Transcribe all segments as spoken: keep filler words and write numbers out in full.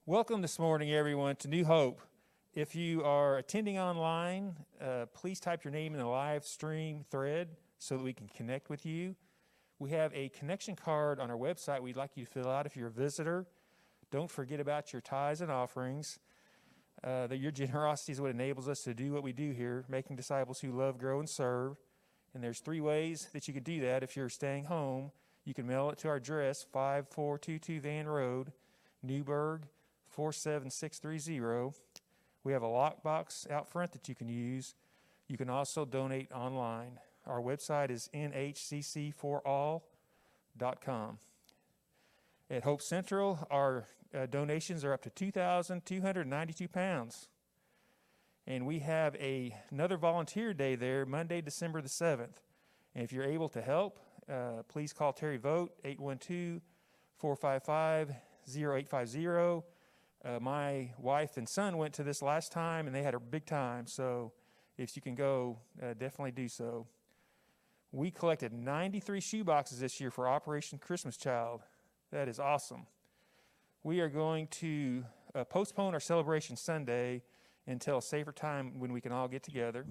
Welcome this morning, everyone, to New Hope. If you are attending online, uh, please type your name in the live stream thread so that we can connect with you. We have a connection card on our website we'd like you to fill out if you're a visitor. Don't forget about your tithes and offerings. Uh, that your generosity is what enables us to do what we do here, making disciples who love, grow, and serve. And there's three ways that you can do that. If you're staying home, you can mail it to our address, five four two two Van Road, Newburgh, four seven six three zero. We have a lockbox out front that you can use. You can also donate online. Our website is N H C C for all dot com. At Hope Central, our uh, donations are up to two thousand two hundred ninety-two pounds. And we have a, another volunteer day there, Monday, December the seventh. And if you're able to help, uh, please call Terry Vogt, eight one two, four five five, zero eight five zero. Uh, my wife and son went to this last time, and they had a big time. So if you can go, uh, definitely do so. We collected ninety-three shoe boxes this year for Operation Christmas Child. That is awesome. We are going to uh, postpone our celebration Sunday until a safer time when we can all get together.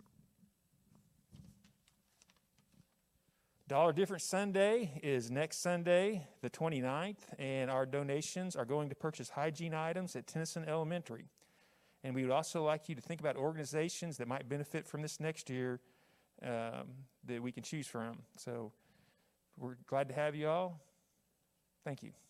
Dollar Difference Sunday is next Sunday, the twenty-ninth, and our donations are going to purchase hygiene items at Tennyson Elementary. And we would also like you to think about organizations that might benefit from this next year um, that we can choose from. So we're glad to have you all. Thank you.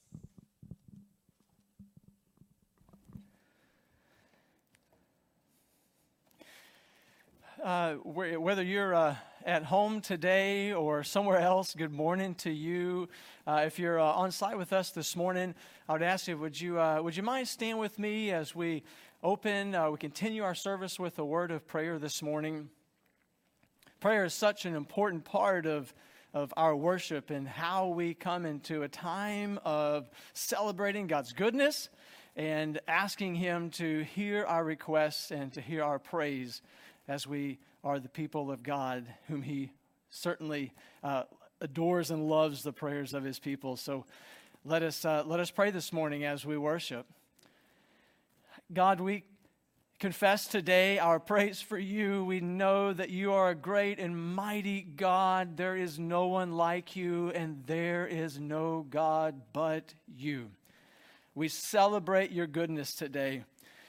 Uh, whether you're uh, at home today or somewhere else, good morning to you. Uh, if you're uh, on site with us this morning, I would ask you, would you uh, would you mind stand with me as we open, uh, we continue our service with a word of prayer this morning. Prayer is such an important part of of our worship and how we come into a time of celebrating God's goodness and asking Him to hear our requests and to hear our praise as we are the people of God, whom He certainly uh, adores and loves the prayers of His people. So let us uh, let us pray this morning as we worship. God, we confess today our praise for You. We know that You are a great and mighty God. There is no one like You, and there is no God but You. We celebrate Your goodness today.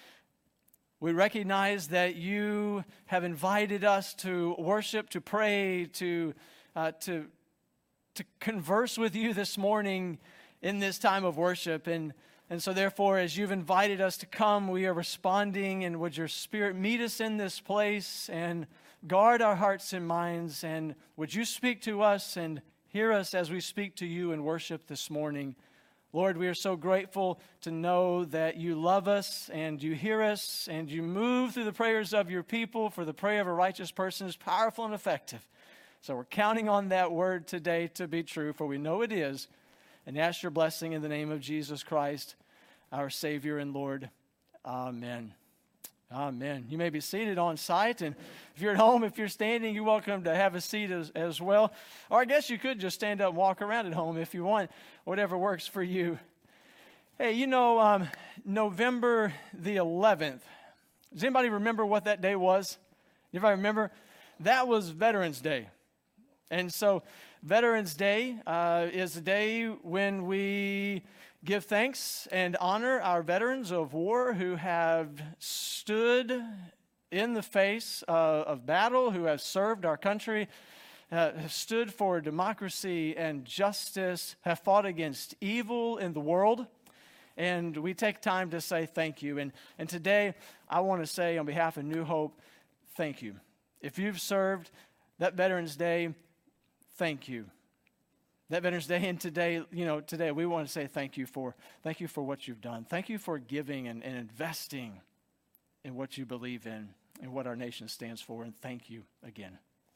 We recognize that You have invited us to worship, to pray, to uh, to to converse with You this morning in this time of worship. And, and so therefore, as You've invited us to come, we are responding. And would Your Spirit meet us in this place and guard our hearts and minds. And would You speak to us and hear us as we speak to You in worship this morning. Lord, we are so grateful to know that You love us and You hear us and You move through the prayers of Your people, for the prayer of a righteous person is powerful and effective. So we're counting on that word today to be true, for we know it is, and ask Your blessing in the name of Jesus Christ, our Savior and Lord. Amen. Amen. You may be seated on site, and if you're at home, if you're standing, you're welcome to have a seat as, as well. Or I guess you could just stand up and walk around at home if you want, whatever works for you. Hey, you know, um, November the eleventh, does anybody remember what that day was? Anybody remember? That was Veterans Day. And so Veterans Day uh, is a day when we give thanks and honor our veterans of war who have stood in the face of, of battle, who have served our country, uh, have stood for democracy and justice, have fought against evil in the world. And we take time to say thank you. And, and today, I want to say on behalf of New Hope, thank you. If you've served that Veterans Day, thank you. That Veterans Day, and today, you know, today we want to say thank you for, thank you for what you've done. Thank you for giving and, and investing in what you believe in and what our nation stands for, and thank you again.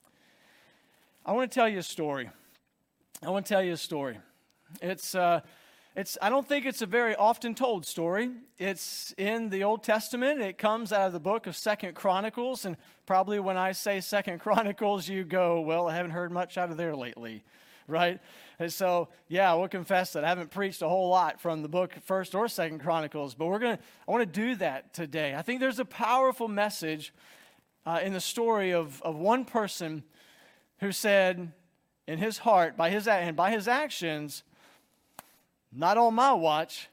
I want to tell you a story. I want to tell you a story. It's, uh, it's. I don't think it's a very often told story. It's in the Old Testament. It comes out of the book of Second Chronicles, and probably when I say Second Chronicles, you go, well, I haven't heard much out of there lately. right? And so, yeah, we'll confess that I haven't preached a whole lot from the book First or Second Chronicles, but we're gonna. I want to do that today. I think there's a powerful message uh, in the story of of one person who said, in his heart, by his and by his actions, not on my watch.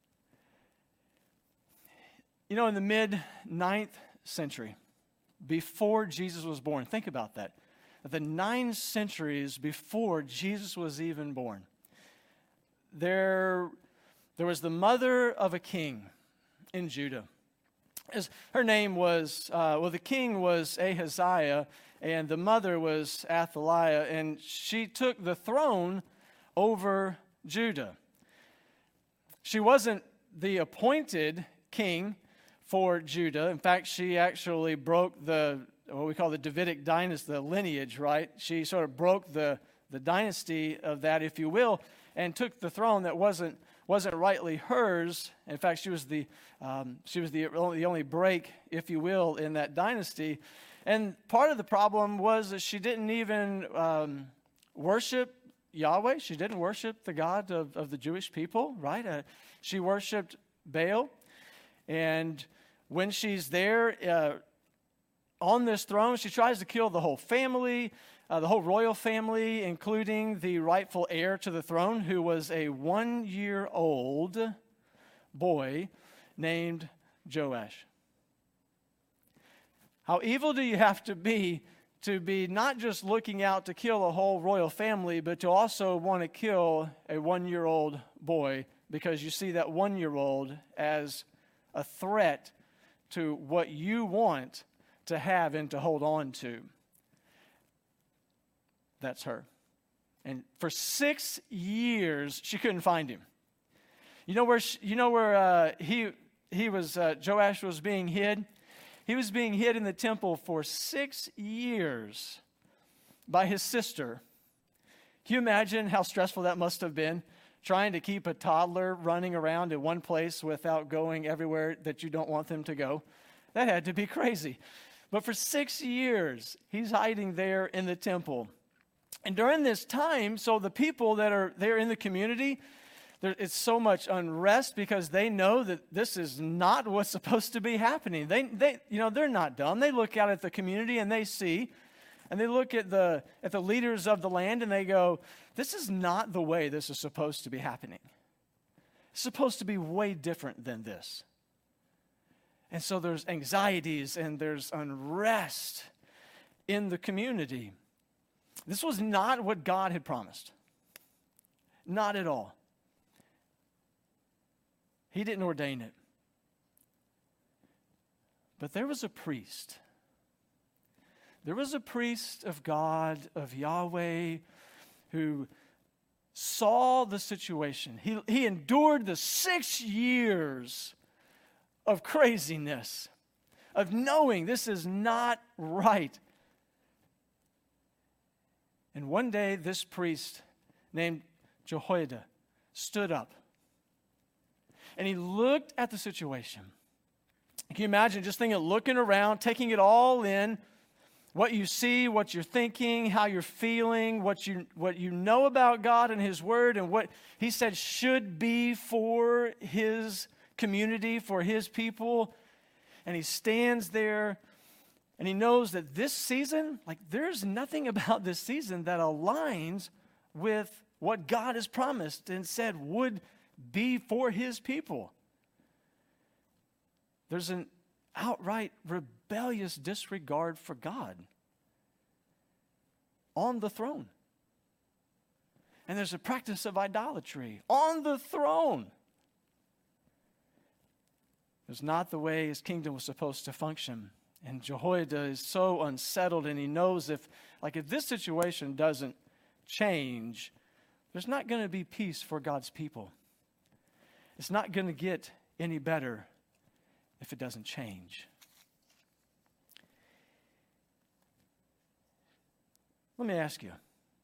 You know, in the mid ninth century, before Jesus was born, think about that. The nine centuries before Jesus was even born, there, there was the mother of a king in Judah. As her name was, uh, well, the king was Ahaziah, and the mother was Athaliah, and she took the throne over Judah. She wasn't the appointed king for Judah. In fact, she actually broke the what we call the Davidic dynasty, the lineage, right? She sort of broke the, the dynasty of that, if you will, and took the throne that wasn't wasn't rightly hers. In fact, she was the um, she was the only, the only break, if you will, in that dynasty. And part of the problem was that she didn't even um, worship Yahweh. She didn't worship the God of, of the Jewish people, right? Uh, she worshiped Baal. And when she's there uh, on this throne, she tries to kill the whole family, uh, the whole royal family, including the rightful heir to the throne, who was a one-year-old boy named Joash. How evil do you have to be to be not just looking out to kill a whole royal family, but to also want to kill a one-year-old boy because you see that one-year-old as a threat to what you want to have and to hold on to? That's her. And for six years, she couldn't find him. You know where she, you know where uh, he he was uh, Joash was being hid? He was being hid in the temple for six years by his sister. Can you imagine how stressful that must have been? Trying to keep a toddler running around in one place without going everywhere that you don't want them to go. That had to be crazy. But for six years, he's hiding there in the temple. And during this time, so the people that are there in the community, there, it's so much unrest because they know that this is not what's supposed to be happening. They, they, you know, they're not dumb. They look out at the community and they see, and they look at the at the leaders of the land and they go, this is not the way this is supposed to be happening. It's supposed to be way different than this. And so there's anxieties and there's unrest in the community. This was not what God had promised. Not at all. He didn't ordain it. But there was a priest. There was a priest of God, of Yahweh, who saw the situation. He, he endured the six years of craziness, of knowing this is not right. And one day, this priest named Jehoiada stood up. And he looked at the situation. Can you imagine just thinking, looking around, taking it all in, what you see, what you're thinking, how you're feeling, what you what you know about God and His Word, and what He said should be for His community, for His people. And he stands there, and he knows that this season, like there's nothing about this season that aligns with what God has promised and said would be for His people. There's an outright rebellious disregard for God on the throne. And there's a practice of idolatry on the throne. It's not the way His kingdom was supposed to function. And Jehoiada is so unsettled, and he knows if, like, if this situation doesn't change, there's not going to be peace for God's people. It's not going to get any better if it doesn't change. Let me ask you,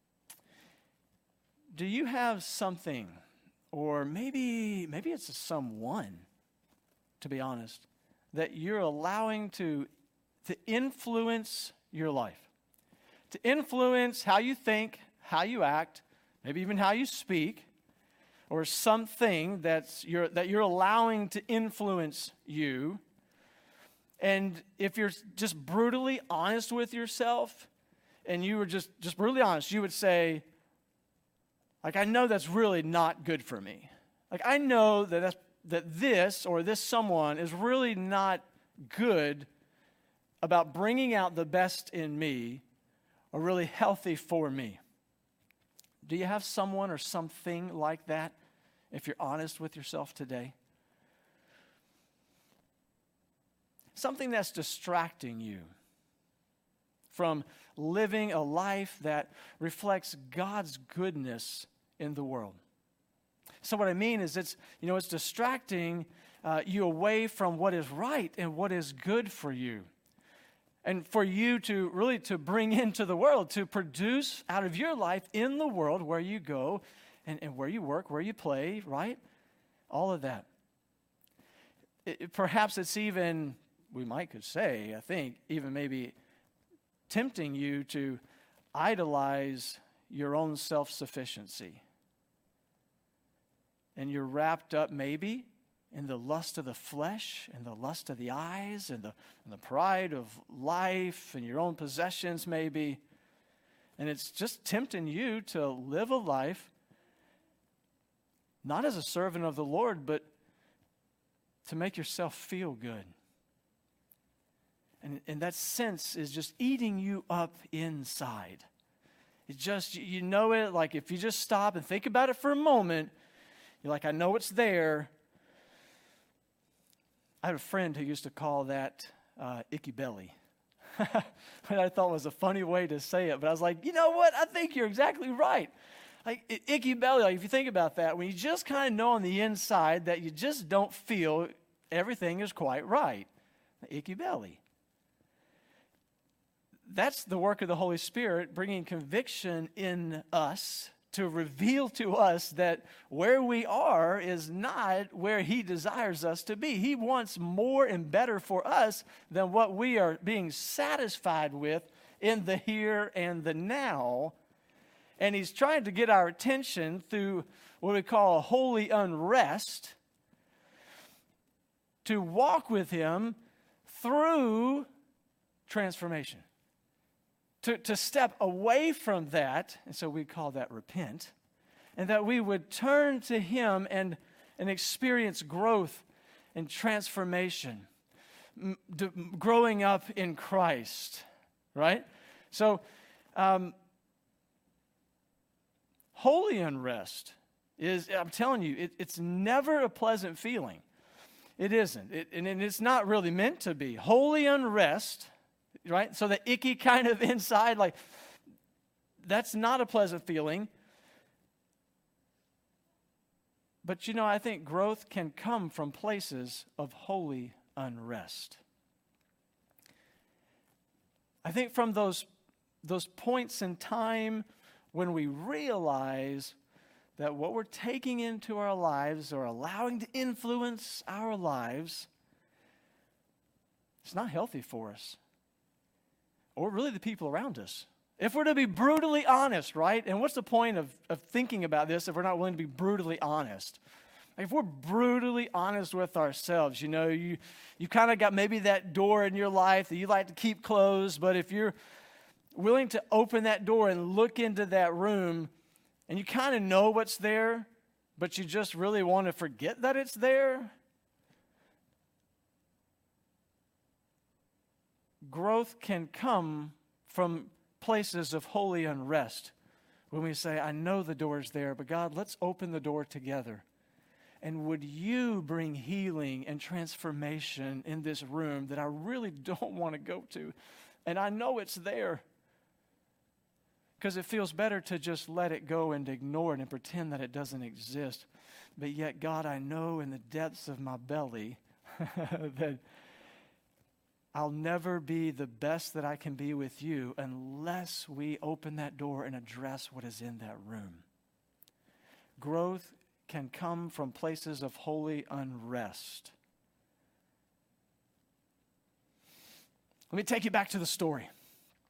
do you have something, or maybe maybe it's a someone, to be honest, that you're allowing to, to influence your life, to influence how you think, how you act, maybe even how you speak, or something that's you're, that you're allowing to influence you. And if you're just brutally honest with yourself, and you were just, just brutally honest, you would say, like, I know that's really not good for me. Like, I know that that's, that this or this someone is really not good about bringing out the best in me or really healthy for me. Do you have someone or something like that, if you're honest with yourself today? Something that's distracting you from living a life that reflects God's goodness in the world. So what I mean is it's, you know, it's distracting uh, you away from what is right and what is good for you. And for you to really to bring into the world, to produce out of your life in the world where you go and, and where you work, where you play, right? All of that. It, it, perhaps it's even, we might could say, I think, even maybe tempting you to idolize your own self-sufficiency. And you're wrapped up maybe in the lust of the flesh and the lust of the eyes and the, and the pride of life and your own possessions maybe. And it's just tempting you to live a life not as a servant of the Lord, but to make yourself feel good. And, and that sense is just eating you up inside. It just, you know it, like if you just stop and think about it for a moment, you're like, I know it's there. I had a friend who used to call that uh, icky belly. But I thought was a funny way to say it. But I was like, you know what? I think you're exactly right. Like I- icky belly, like if you think about that, when you just kind of know on the inside that you just don't feel everything is quite right. Icky belly. That's the work of the Holy Spirit, bringing conviction in us to reveal to us that where we are is not where He desires us to be. He wants more and better for us than what we are being satisfied with in the here and the now. And He's trying to get our attention through what we call a holy unrest to walk with Him through transformation. To, to step away from that, and so we call that repent, and that we would turn to Him and, and experience growth and transformation, m- d- growing up in Christ, right? So, um, holy unrest is, I'm telling you, it, it's never a pleasant feeling. It isn't, it, and, and it's not really meant to be. Holy unrest, right? So the icky kind of inside, like, that's not a pleasant feeling. But, you know, I think growth can come from places of holy unrest. I think from those, those points in time when we realize that what we're taking into our lives or allowing to influence our lives, it's not healthy for us. Or really the people around us. If we're to be brutally honest, right? And what's the point of, of thinking about this if we're not willing to be brutally honest? Like if we're brutally honest with ourselves, you know, you, you kind of got maybe that door in your life that you like to keep closed, but if you're willing to open that door and look into that room, and you kind of know what's there, but you just really want to forget that it's there, growth can come from places of holy unrest when we say, I know the door's there, but God, let's open the door together. And would you bring healing and transformation in this room that I really don't want to go to? And I know it's there. Because it feels better to just let it go and ignore it and pretend that it doesn't exist. But yet, God, I know in the depths of my belly that I'll never be the best that I can be with you unless we open that door and address what is in that room. Growth can come from places of holy unrest. Let me take you back to the story.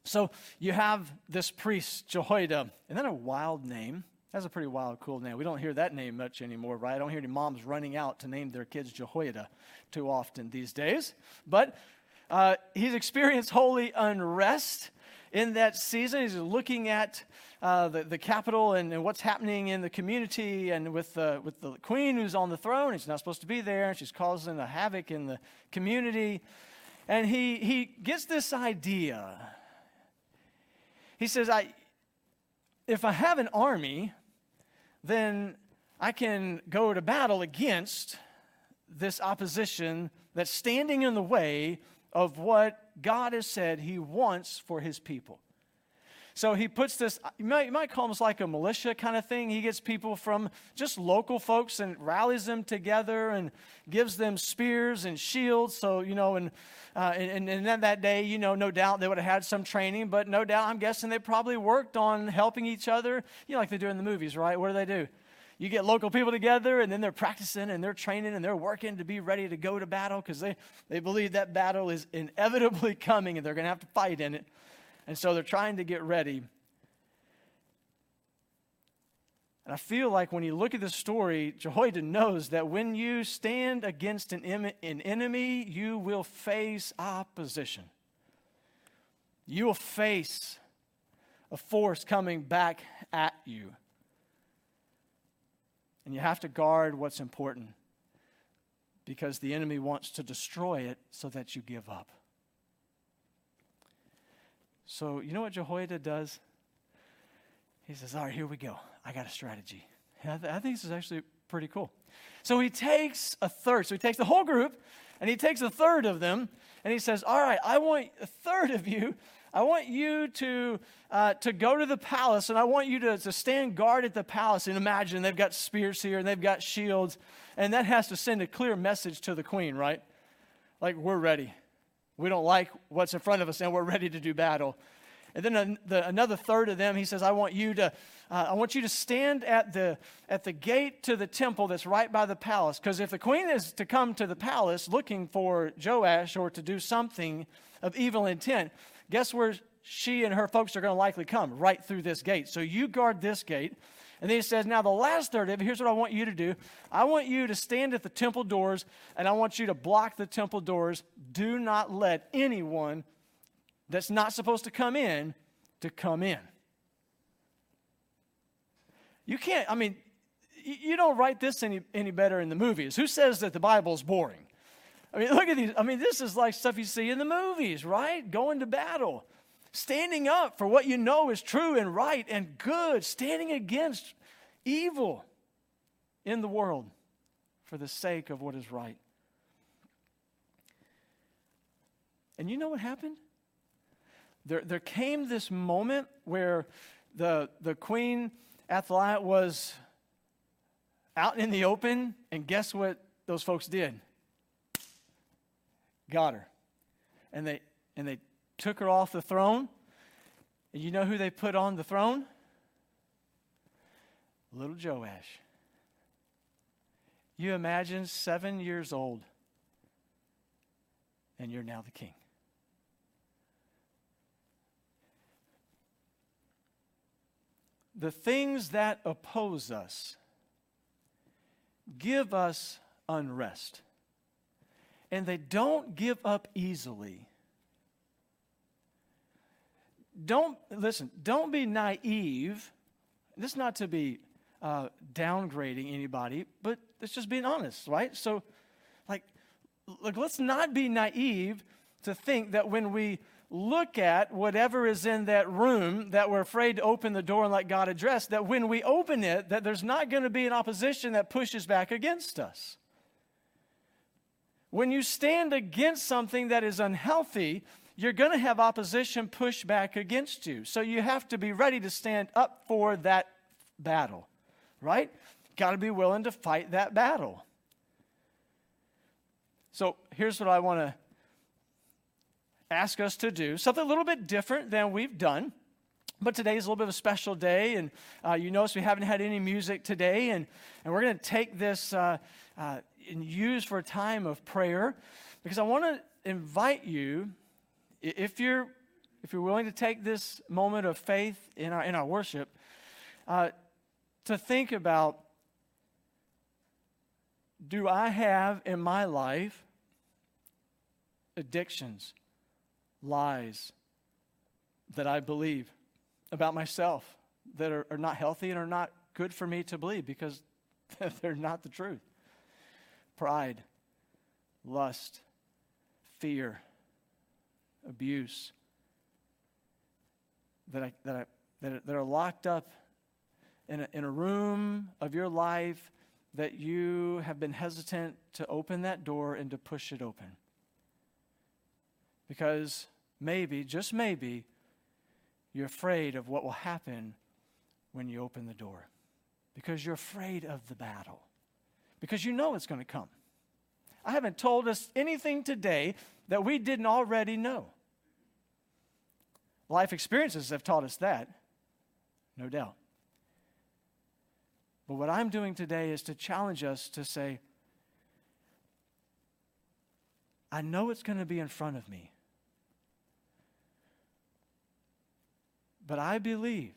So you have this priest, Jehoiada. Isn't that a wild name? That's a pretty wild, cool name. We don't hear that name much anymore, right? I don't hear any moms running out to name their kids Jehoiada too often these days. But uh, he's experienced holy unrest in that season. He's looking at uh, the, the capital and, and what's happening in the community, and with the, with the queen who's on the throne. She's not supposed to be there, and she's causing a havoc in the community. And he, he gets this idea. He says, I, if I have an army, then I can go to battle against this opposition that's standing in the way of what God has said he wants for his people. So he puts this, you might, you might call him like a militia kind of thing. He gets people from just local folks and rallies them together and gives them spears and shields. So, you know, and, uh, and, and then that day, you know, no doubt they would have had some training, but no doubt I'm guessing they probably worked on helping each other, you know, like they do in the movies, right? What do they do? You get local people together, and then they're practicing, and they're training, and they're working to be ready to go to battle, because they, they believe that battle is inevitably coming, and they're going to have to fight in it. And so they're trying to get ready. And I feel like when you look at this story, Jehoiada knows that when you stand against an, em- an enemy, you will face opposition. You will face a force coming back at you. And you have to guard what's important, because the enemy wants to destroy it so that you give up. So you know what Jehoiada does? He says, all right, here we go. I got a strategy. And I, th- I think this is actually pretty cool. So he takes a third. So he takes the whole group, and he takes a third of them, and he says, all right, I want a third of you. I want you to uh, to go to the palace, and I want you to, to stand guard at the palace. And imagine they've got spears here, and they've got shields, and that has to send a clear message to the queen, right? Like, we're ready. We don't like what's in front of us, and we're ready to do battle. And then a, the, another third of them, he says, I want you to, uh, I want you to stand at the at the gate to the temple that's right by the palace. Because if the queen is to come to the palace looking for Joash or to do something of evil intent, guess where she and her folks are going to likely come? Right through this gate. So you guard this gate. And then he says, now the last third of it, here's what I want you to do. I want you to stand at the temple doors, and I want you to block the temple doors. Do not let anyone that's not supposed to come in to come in. You can't, I mean, you don't write this any, any better in the movies. Who says that the Bible's boring? I mean, look at these. I mean, this is like stuff you see in the movies, right? Going to battle. Standing up for what you know is true and right and good. Standing against evil in the world for the sake of what is right. And you know what happened? There, there came this moment where the, the queen Athaliah was out in the open, and guess what those folks did? Got her. And they and they took her off the throne. And you know who they put on the throne? Little Joash. You imagine seven years old, and you're now the king. The things that oppose us give us unrest. And they don't give up easily. Don't, listen, don't be naive. This is not to be uh, downgrading anybody, but it's just being honest, right? So, like, like, let's not be naive to think that when we look at whatever is in that room, that we're afraid to open the door and let God address, that when we open it, that there's not going to be an opposition that pushes back against us. When you stand against something that is unhealthy, you're going to have opposition push back against you. So you have to be ready to stand up for that battle, right? Got to be willing to fight that battle. So here's what I want to ask us to do. Something a little bit different than we've done. But today is a little bit of a special day, and uh, you notice we haven't had any music today, and, and we're going to take this uh, uh, and use for a time of prayer, because I want to invite you, if you're if you're willing to take this moment of faith in our, in our worship, uh, to think about, do I have in my life addictions, lies that I believe about myself that are, are not healthy and are not good for me to believe because they're not the truth? Pride, lust, fear, abuse that I, that I, that are, that are locked up in a, in a room of your life that you have been hesitant to open that door and to push it open. Because maybe, just maybe, you're afraid of what will happen when you open the door. Because you're afraid of the battle. Because you know it's going to come. I haven't told us anything today that we didn't already know. Life experiences have taught us that, no doubt. But what I'm doing today is to challenge us to say, I know it's going to be in front of me. But I believe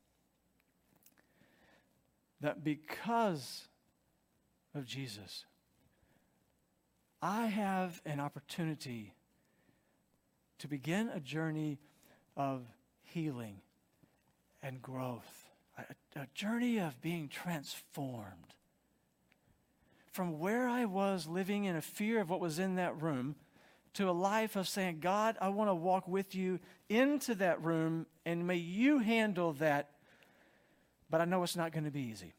that because of Jesus, I have an opportunity to begin a journey of healing and growth, a, a journey of being transformed from where I was living in a fear of what was in that room to a life of saying, God, I want to walk with you into that room, and may you handle that, but I know it's not going to be easy.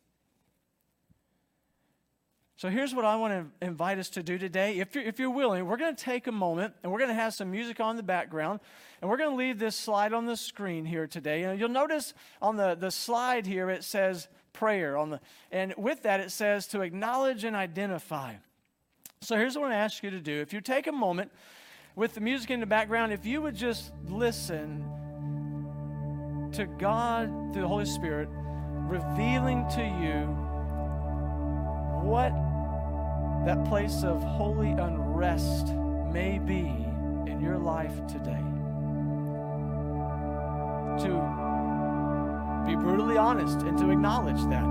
So here's what I want to invite us to do today. If you're, if you're willing, we're going to take a moment, and we're going to have some music on the background, and we're going to leave this slide on the screen here today. And you'll notice on the, the slide here, it says prayer. On the, and with that, it says to acknowledge and identify. So here's what I want to ask you to do. If you take a moment with the music in the background, if you would just listen to God through the Holy Spirit revealing to you what that place of holy unrest may be in your life today. To be brutally honest and to acknowledge that.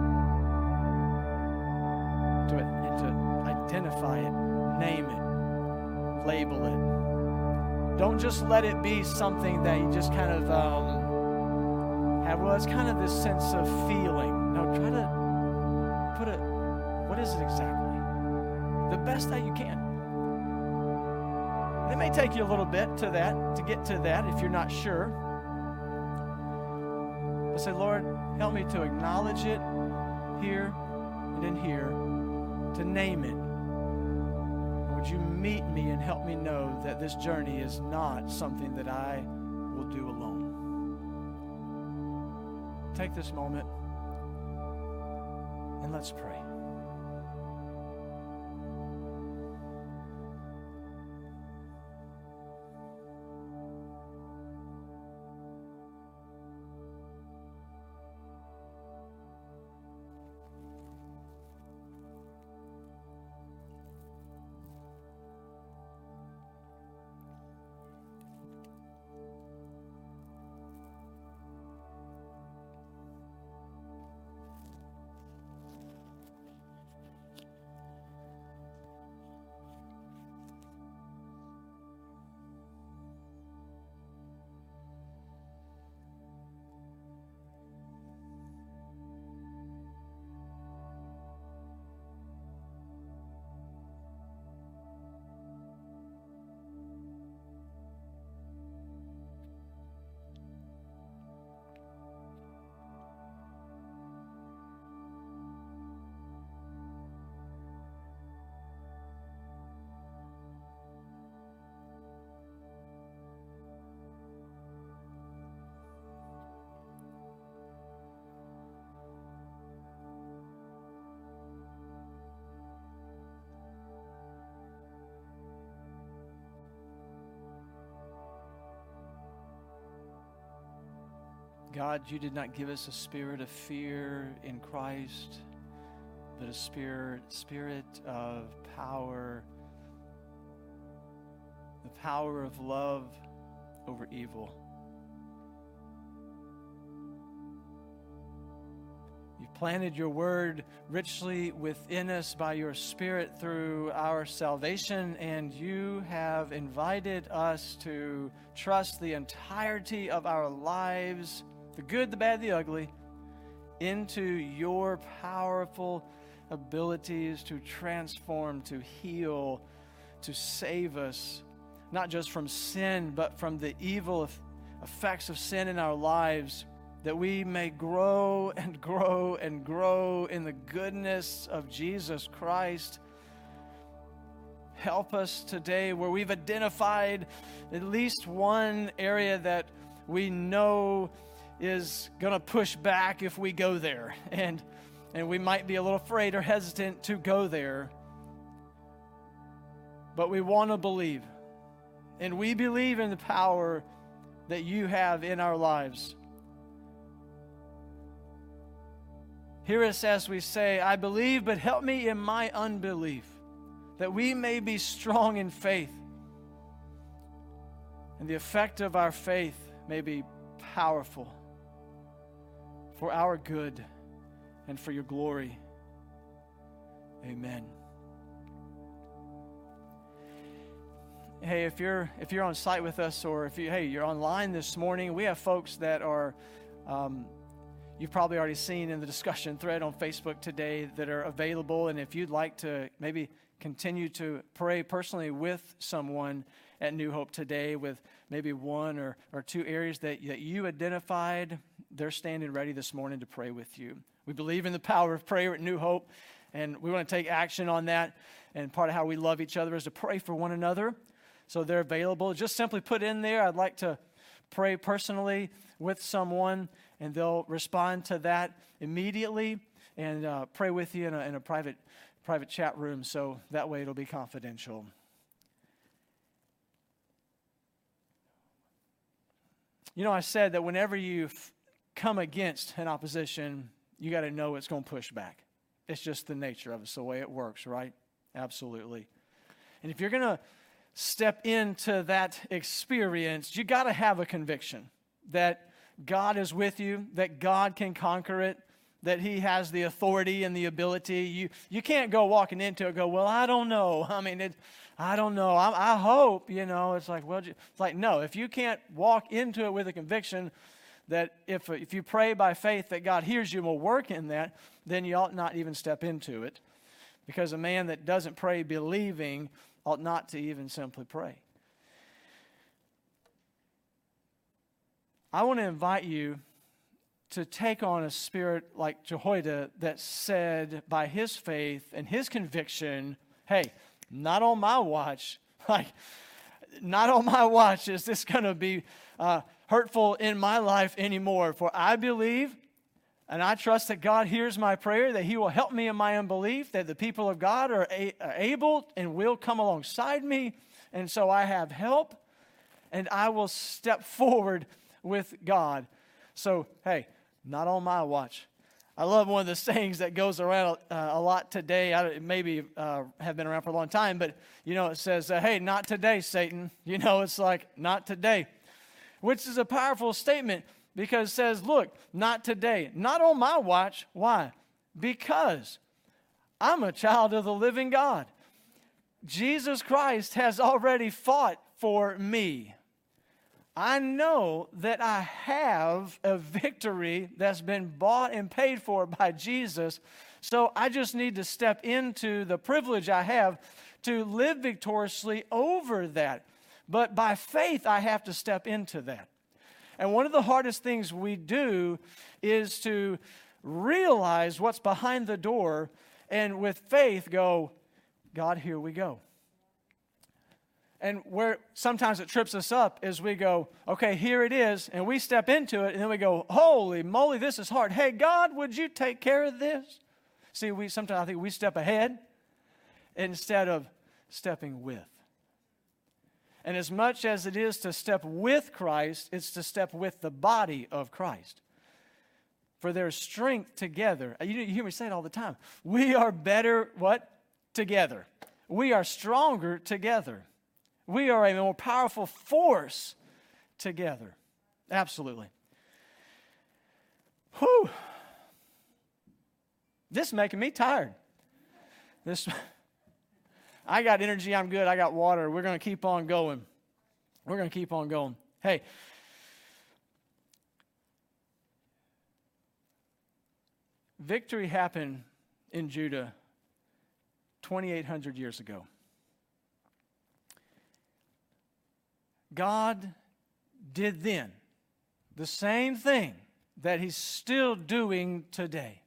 To, and to identify it, name it, label it. Don't just let it be something that you just kind of um, have, well, it's kind of this sense of feeling. No, try to put a, what is it exactly? The best that you can. It may take you a little bit to that, to get to that if you're not sure. But say, Lord, help me to acknowledge it here and in here, to name it. Would you meet me and help me know that this journey is not something that I will do alone? Take this moment and let's pray. God, you did not give us a spirit of fear in Christ, but a spirit, spirit of power, the power of love over evil. You've planted your word richly within us by your Spirit through our salvation, and you have invited us to trust the entirety of our lives, the good, the bad, the ugly, into your powerful abilities to transform, to heal, to save us, not just from sin, but from the evil effects of sin in our lives, that we may grow and grow and grow in the goodness of Jesus Christ. Help us today where we've identified at least one area that we know is going to push back if we go there. And, and we might be a little afraid or hesitant to go there. But we want to believe. And we believe in the power that you have in our lives. Hear us as we say, I believe, but help me in my unbelief, that we may be strong in faith, and the effect of our faith may be powerful for our good and for your glory. Amen. Hey, if you're if you're on site with us, or if you hey you're online this morning, we have folks that are um, you've probably already seen in the discussion thread on Facebook today that are available. And if you'd like to maybe continue to pray personally with someone at New Hope today, with maybe one or, or two areas that, that you identified, they're standing ready this morning to pray with you. We believe in the power of prayer at New Hope, and we want to take action on that. And part of how we love each other is to pray for one another. So they're available. Just simply put in there, I'd like to pray personally with someone, and they'll respond to that immediately and uh, pray with you in a, in a private private chat room, so that way it'll be confidential. You know, I said that whenever you f- come against an opposition, you got to know it's going to push back. It's just the nature of it. It's the way it works, right? Absolutely. And if you're going to step into that experience, you got to have a conviction that God is with you, that God can conquer it, that he has the authority and the ability. You you can't go walking into it and go, well, I don't know. I mean, it, I don't know. I, I hope, you know. It's like, well, it's like, no. If you can't walk into it with a conviction that if, if you pray by faith that God hears you and will work in that, then you ought not even step into it. Because a man that doesn't pray believing ought not to even simply pray. I want to invite you to take on a spirit like Jehoiada that said by his faith and his conviction, hey, not on my watch, like, not on my watch is this going to be uh, hurtful in my life anymore. For I believe and I trust that God hears my prayer, that he will help me in my unbelief, that the people of God are, a- are able and will come alongside me. And so I have help, and I will step forward with God. So, hey, not on my watch. I love one of the sayings that goes around uh, a lot today. I maybe uh, have been around for a long time, but, you know, it says, uh, hey, not today, Satan. You know, it's like, not today, which is a powerful statement because it says, look, not today, not on my watch. Why? Because I'm a child of the living God. Jesus Christ has already fought for me. I know that I have a victory that's been bought and paid for by Jesus, so I just need to step into the privilege I have to live victoriously over that. But by faith, I have to step into that. And one of the hardest things we do is to realize what's behind the door and with faith go, God, here we go. And where sometimes it trips us up is we go, okay, here it is, and we step into it, and then we go, holy moly, this is hard. Hey, God, would you take care of this? See, we sometimes I think we step ahead instead of stepping with. And as much as it is to step with Christ, it's to step with the body of Christ. For there's strength together. You, you hear me say it all the time. We are better, what? Together. We are stronger together. We are a more powerful force together. Absolutely. Whew. This is making me tired. This, I got energy, I'm good, I got water. We're going to keep on going. We're going to keep on going. Hey, victory happened in Judah twenty-eight hundred years ago. God did then the same thing that he's still doing today.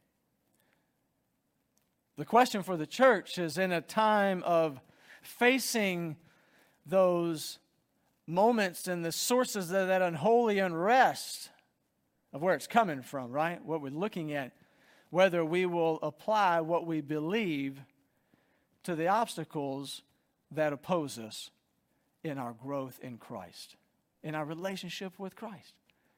The question for the church is, in a time of facing those moments and the sources of that unholy unrest of where it's coming from, right? What we're looking at, whether we will apply what we believe to the obstacles that oppose us in our growth in Christ, in our relationship with Christ.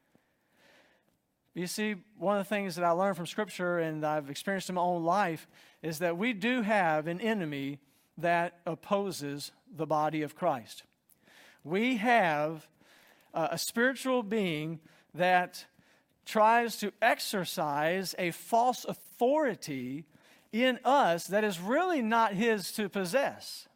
You see, one of the things that I learned from Scripture and I've experienced in my own life is that we do have an enemy that opposes the body of Christ. We have uh, a spiritual being that tries to exercise a false authority in us that is really not his to possess.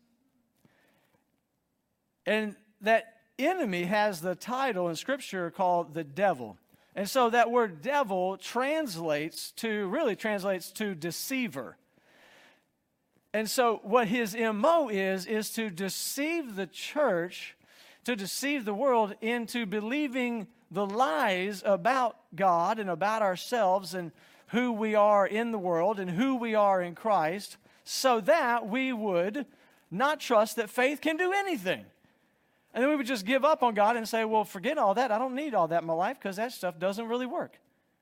And that enemy has the title in Scripture called the devil. And so that word devil translates to, really translates to deceiver. And so what his M O is, is to deceive the church, to deceive the world into believing the lies about God and about ourselves and who we are in the world and who we are in Christ, so that we would not trust that faith can do anything. And then we would just give up on God and say, well, forget all that. I don't need all that in my life because that stuff doesn't really work.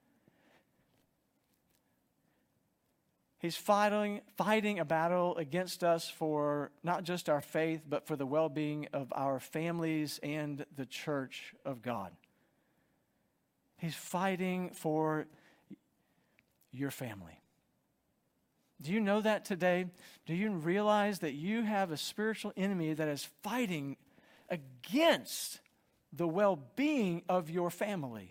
He's fighting, fighting a battle against us for not just our faith, but for the well-being of our families and the church of God. He's fighting for your family. Do you know that today? Do you realize that you have a spiritual enemy that is fighting against the well-being of your family?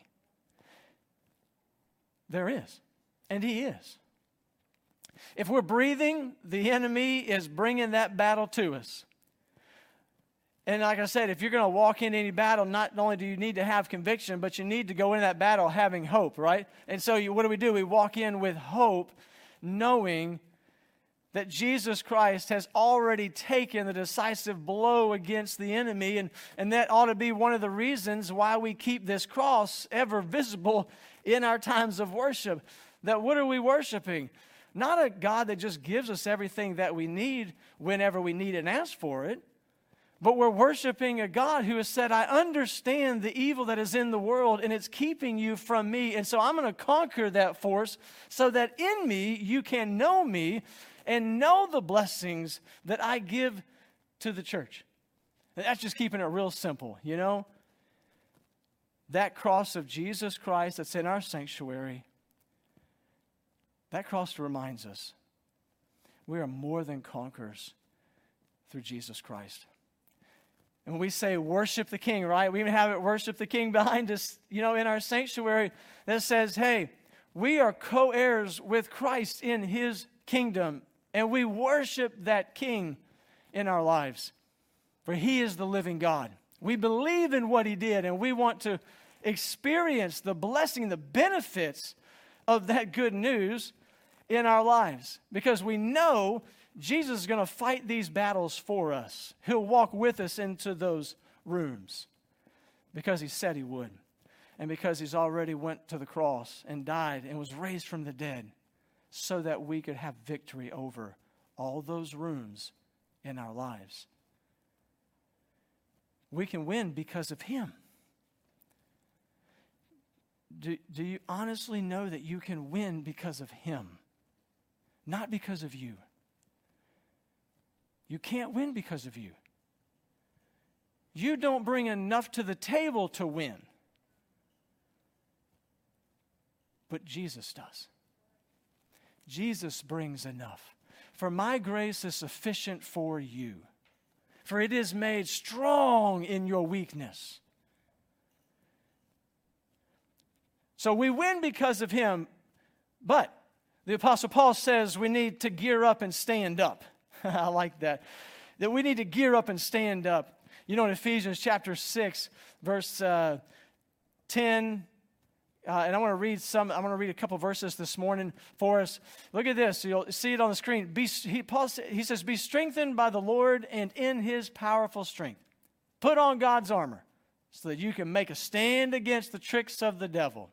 There is, and he is. If we're breathing, the enemy is bringing that battle to us. And like I said, if you're going to walk into any battle, not only do you need to have conviction, but you need to go into that battle having hope, right? And so you, what do we do? We walk in with hope, knowing that Jesus Christ has already taken the decisive blow against the enemy, and, and that ought to be one of the reasons why we keep this cross ever visible in our times of worship. That what are we worshiping? Not a God that just gives us everything that we need whenever we need it and ask for it, but we're worshiping a God who has said, I understand the evil that is in the world and it's keeping you from me, and so I'm going to conquer that force so that in me you can know me and know the blessings that I give to the church. And that's just keeping it real simple, you know? That cross of Jesus Christ that's in our sanctuary, that cross reminds us we are more than conquerors through Jesus Christ. And when we say worship the King, right? We even have it worship the King behind us, you know, in our sanctuary that says, hey, we are co-heirs with Christ in his kingdom. And we worship that King in our lives. For he is the living God. We believe in what he did, and we want to experience the blessing, the benefits of that good news in our lives. Because we know Jesus is going to fight these battles for us. He'll walk with us into those rooms because he said he would. And because he's already went to the cross and died and was raised from the dead, so that we could have victory over all those rooms in our lives. We can win because of him. Do, do you honestly know that you can win because of him? Not because of you. You can't win because of you. You don't bring enough to the table to win. But Jesus does. Jesus brings enough. For my grace is sufficient for you. For it is made strong in your weakness. So we win because of him, but the Apostle Paul says we need to gear up and stand up. I like that. That we need to gear up and stand up. You know, in Ephesians chapter six, verse uh, ten, uh, and I want to read some. I want to read a couple verses this morning for us. Look at this. You'll see it on the screen. Be, he, Paul, he says, "Be strengthened by the Lord and in His powerful strength. Put on God's armor so that you can make a stand against the tricks of the devil."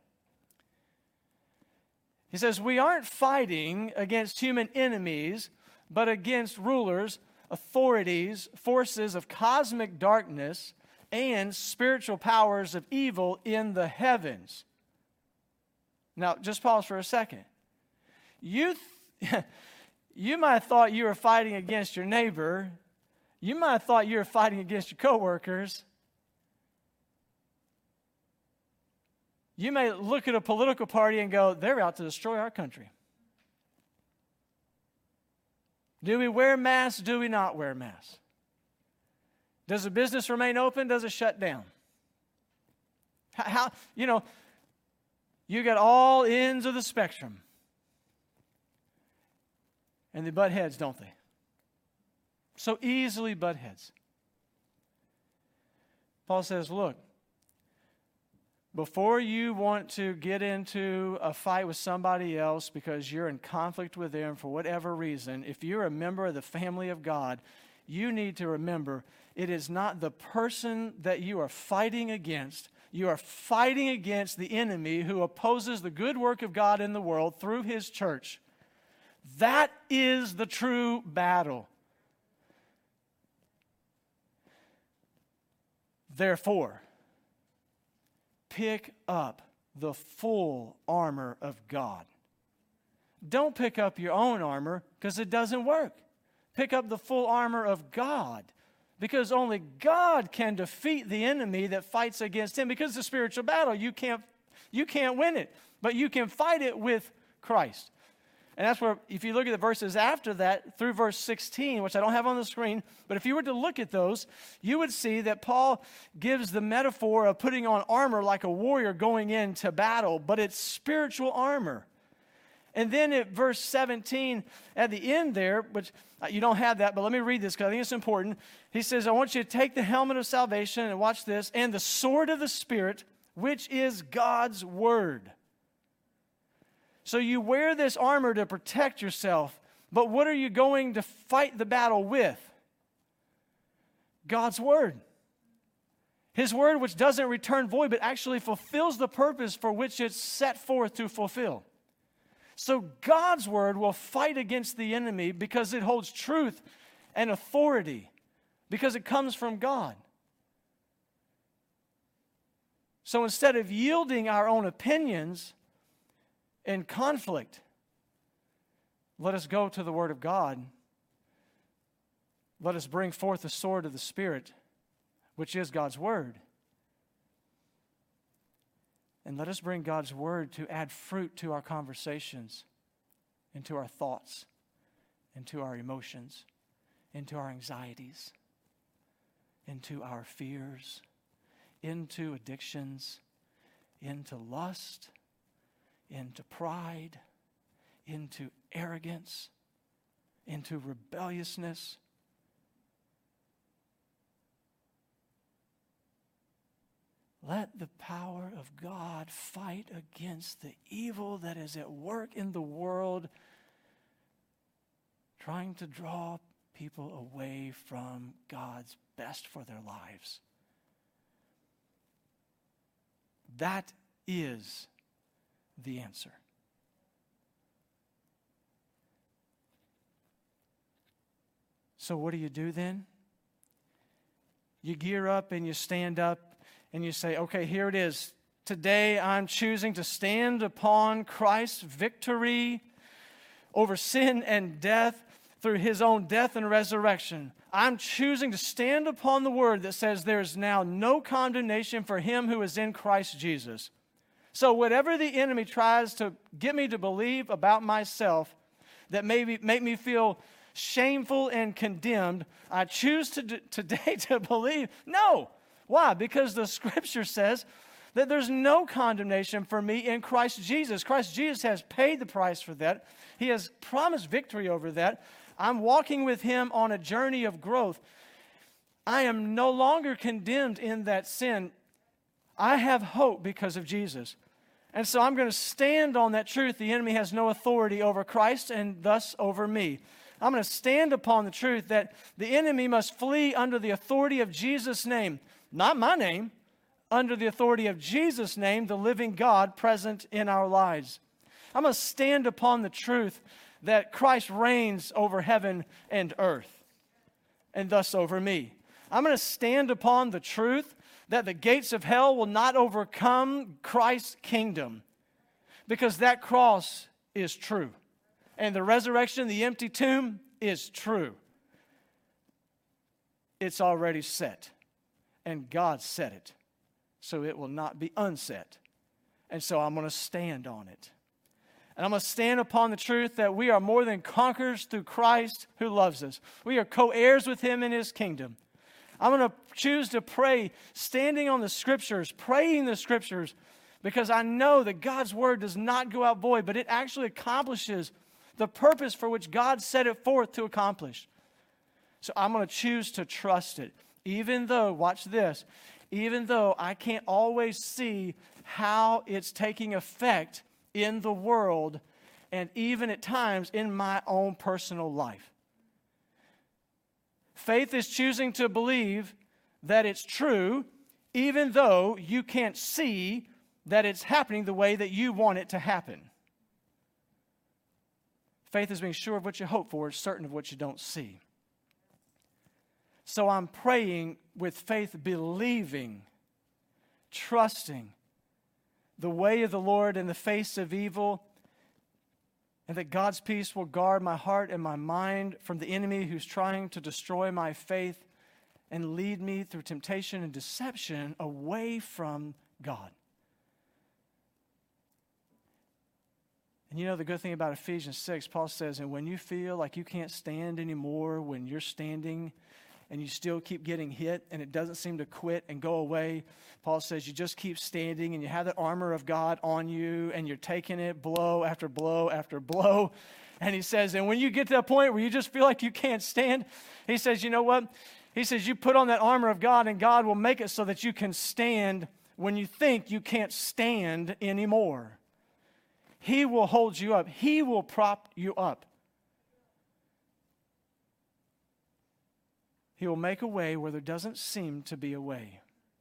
He says, we aren't fighting against human enemies, but against rulers, authorities, forces of cosmic darkness, and spiritual powers of evil in the heavens. Now, just pause for a second. You, th- you might have thought you were fighting against your neighbor. You might have thought you were fighting against your coworkers. You may look at a political party and go, they're out to destroy our country. Do we wear masks? Do we not wear masks? Does a business remain open? Does it shut down? How, how you know, you got all ends of the spectrum. And they butt heads, don't they? So easily butt heads. Paul says, look, before you want to get into a fight with somebody else because you're in conflict with them for whatever reason, if you're a member of the family of God, you need to remember it is not the person that you are fighting against. You are fighting against the enemy who opposes the good work of God in the world through His church. That is the true battle. Therefore, pick up the full armor of God. Don't pick up your own armor because it doesn't work. Pick up the full armor of God because only God can defeat the enemy that fights against him. Because it's a spiritual battle, you can't, you can't win it, but you can fight it with Christ. And that's where, if you look at the verses after that, through verse sixteen, which I don't have on the screen, but if you were to look at those, you would see that Paul gives the metaphor of putting on armor like a warrior going into battle, but it's spiritual armor. And then at verse seventeen, at the end there, which you don't have that, but let me read this because I think it's important. He says, I want you to take the helmet of salvation, and watch this, and the sword of the Spirit, which is God's word. So you wear this armor to protect yourself, but what are you going to fight the battle with? God's word. His word, which doesn't return void, but actually fulfills the purpose for which it's set forth to fulfill. So God's word will fight against the enemy because it holds truth and authority, because it comes from God. So instead of yielding our own opinions in conflict, let us go to the Word of God. Let us bring forth the sword of the Spirit, which is God's Word. And let us bring God's Word to add fruit to our conversations, and to our thoughts, and to our emotions, into our anxieties, into our fears, into addictions, into lust, into pride, into arrogance, into rebelliousness. Let the power of God fight against the evil that is at work in the world, trying to draw people away from God's best for their lives. That is the answer. So what do you do then? You gear up and you stand up and you say, okay, here it is. Today I'm choosing to stand upon Christ's victory over sin and death through His own death and resurrection. I'm choosing to stand upon the word that says there is now no condemnation for him who is in Christ Jesus. So whatever the enemy tries to get me to believe about myself that maybe make me feel shameful and condemned, I choose to, today to believe, no. Why? Because the Scripture says that there's no condemnation for me in Christ Jesus. Christ Jesus has paid the price for that. He has promised victory over that. I'm walking with Him on a journey of growth. I am no longer condemned in that sin. I have hope because of Jesus. And so I'm going to stand on that truth. The enemy has no authority over Christ and thus over me. I'm going to stand upon the truth that the enemy must flee under the authority of Jesus' name. Not my name, under the authority of Jesus' name, the living God present in our lives. I'm going to stand upon the truth that Christ reigns over heaven and earth, and thus over me. I'm going to stand upon the truth that the gates of hell will not overcome Christ's kingdom, because that cross is true. And the resurrection, the empty tomb, is true. It's already set. And God said it. So it will not be unset. And so I'm going to stand on it. And I'm going to stand upon the truth that we are more than conquerors through Christ who loves us. We are co-heirs with Him in His kingdom. I'm going to choose to pray, standing on the Scriptures, praying the Scriptures, because I know that God's Word does not go out void, but it actually accomplishes the purpose for which God set it forth to accomplish. So I'm going to choose to trust it, even though, watch this, even though I can't always see how it's taking effect in the world and even at times in my own personal life. Faith is choosing to believe that it's true, even though you can't see that it's happening the way that you want it to happen. Faith is being sure of what you hope for, certain of what you don't see. So I'm praying with faith, believing, trusting the way of the Lord in the face of evil, and that God's peace will guard my heart and my mind from the enemy who's trying to destroy my faith and lead me through temptation and deception away from God. And you know the good thing about Ephesians six, Paul says, and when you feel like you can't stand anymore, when you're standing and you still keep getting hit and it doesn't seem to quit and go away, Paul says you just keep standing and you have the armor of God on you and you're taking it blow after blow after blow. And he says, and when you get to that point where you just feel like you can't stand, he says, you know what? He says, you put on that armor of God and God will make it so that you can stand when you think you can't stand anymore. He will hold you up. He will prop you up. He will make a way where there doesn't seem to be a way.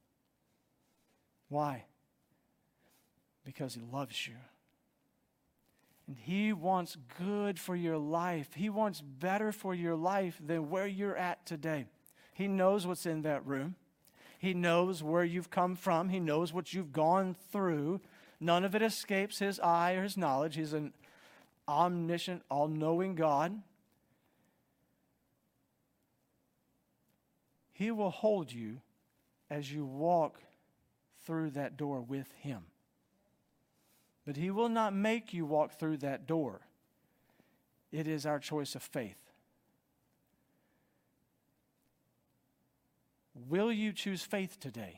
Why? Because He loves you. And He wants good for your life. He wants better for your life than where you're at today. He knows what's in that room. He knows where you've come from. He knows what you've gone through. None of it escapes His eye or His knowledge. He's an omniscient, all-knowing God. He will hold you as you walk through that door with Him. But He will not make you walk through that door. It is our choice of faith. Will you choose faith today?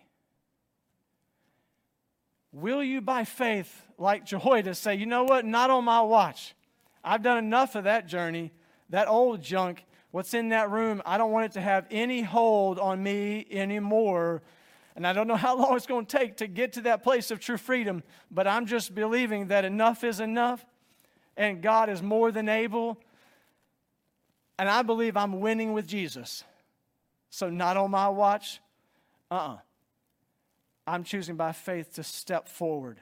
Will you, by faith, like Jehoiada, say, you know what, not on my watch. I've done enough of that journey, that old junk. What's in that room, I don't want it to have any hold on me anymore. And I don't know how long it's going to take to get to that place of true freedom, but I'm just believing that enough is enough, and God is more than able. And I believe I'm winning with Jesus. So not on my watch. Uh-uh. I'm choosing by faith to step forward.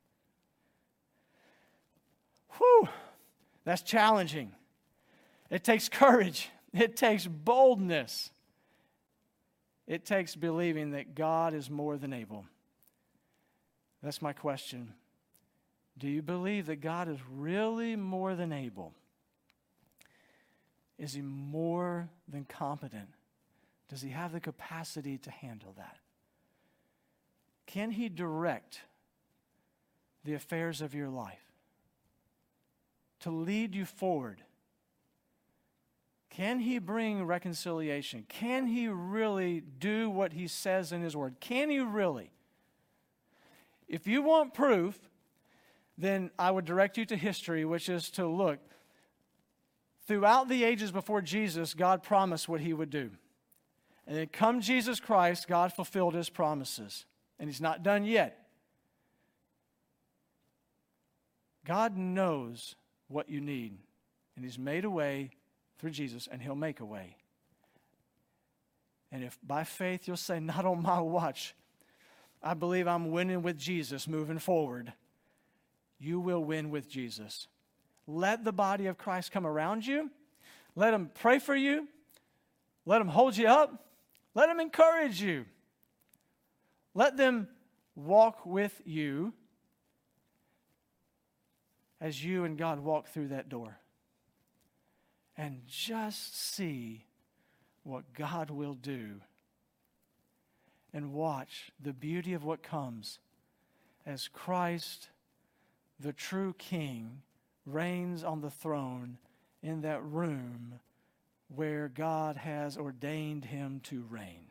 Whew, that's challenging. It takes courage. It takes boldness. It takes believing that God is more than able. That's my question. Do you believe that God is really more than able? Is He more than competent? Does He have the capacity to handle that? Can He direct the affairs of your life to lead you forward? Can He bring reconciliation? Can He really do what He says in His Word? Can He really? if you want proof, then I would direct you to history, which is to look. Throughout the ages before Jesus, God promised what he would do. And then come Jesus Christ, God fulfilled his promises. And he's not done yet. God knows what you need. And he's made a way through Jesus, and he'll make a way. And if by faith you'll say, not on my watch, I believe I'm winning with Jesus moving forward, you will win with Jesus. Let the body of Christ come around you. Let them pray for you. Let them hold you up. Let them encourage you. Let them walk with you as you and God walk through that door. And just see what God will do. And watch the beauty of what comes as Christ, the true King, reigns on the throne in that room where God has ordained him to reign.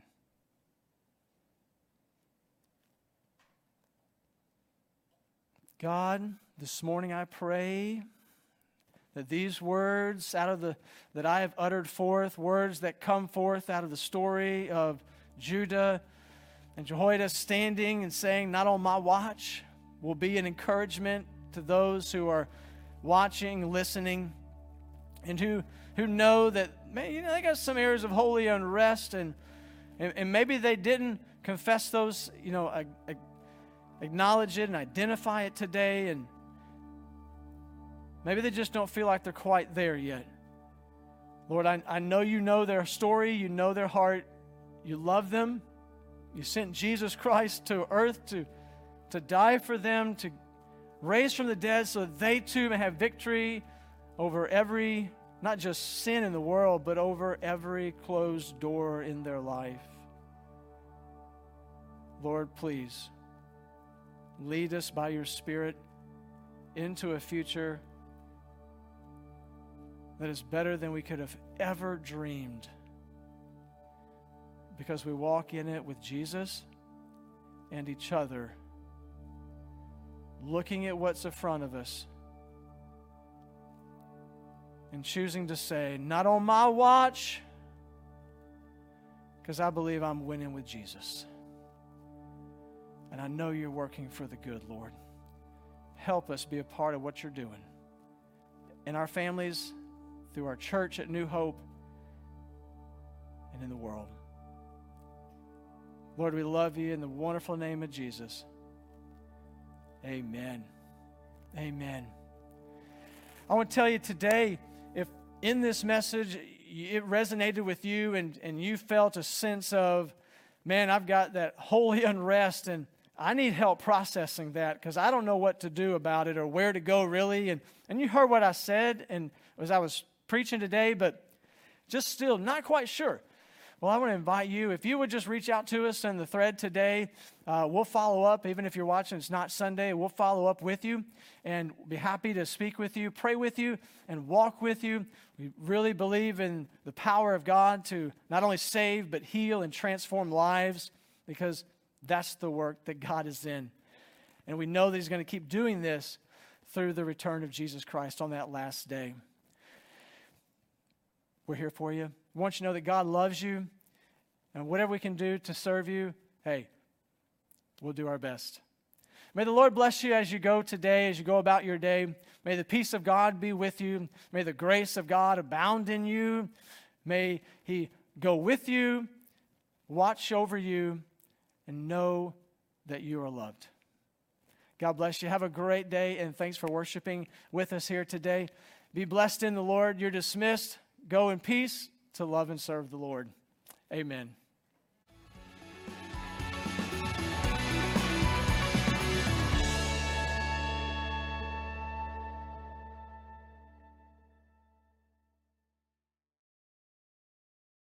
God, this morning I pray that these words out of the that I have uttered forth, words that come forth out of the story of Judah and Jehoiada standing and saying, not on my watch, will be an encouragement to those who are watching, listening, and who who know that, man, you know, they got some areas of holy unrest, and and, and maybe they didn't confess those, you know, a, a, acknowledge it and identify it today, and maybe they just don't feel like they're quite there yet. Lord, I, I know you know their story, you know their heart, you love them. You sent Jesus Christ to earth to, to die for them, to raise from the dead so that they too may have victory over every, not just sin in the world, but over every closed door in their life. Lord, please lead us by your Spirit into a future that is better than we could have ever dreamed, because we walk in it with Jesus and each other, looking at what's in front of us and choosing to say, not on my watch, because I believe I'm winning with Jesus. And I know you're working for the good, Lord. Help us be a part of what you're doing in our families, through our church at New Hope, and in the world. Lord, we love you in the wonderful name of Jesus. Amen. Amen. I want to tell you today, if in this message it resonated with you and, and you felt a sense of, man, I've got that holy unrest and I need help processing that because I don't know what to do about it or where to go really. And, and you heard what I said and as I was preaching today, but just still not quite sure. Well, I want to invite you, if you would just reach out to us in the thread today, uh, we'll follow up. Even if you're watching, it's not Sunday, we'll follow up with you and be happy to speak with you, pray with you, and walk with you. We really believe in the power of God to not only save, but heal and transform lives, because that's the work that God is in. And we know that he's going to keep doing this through the return of Jesus Christ on that last day. We're here for you. We want you to know that God loves you, and whatever we can do to serve you, hey, we'll do our best. May the Lord bless you as you go today, as you go about your day. May the peace of God be with you. May the grace of God abound in you. May he go with you, watch over you, and know that you are loved. God bless you. Have a great day, and thanks for worshiping with us here today. Be blessed in the Lord. You're dismissed. Go in peace to love and serve the Lord. Amen.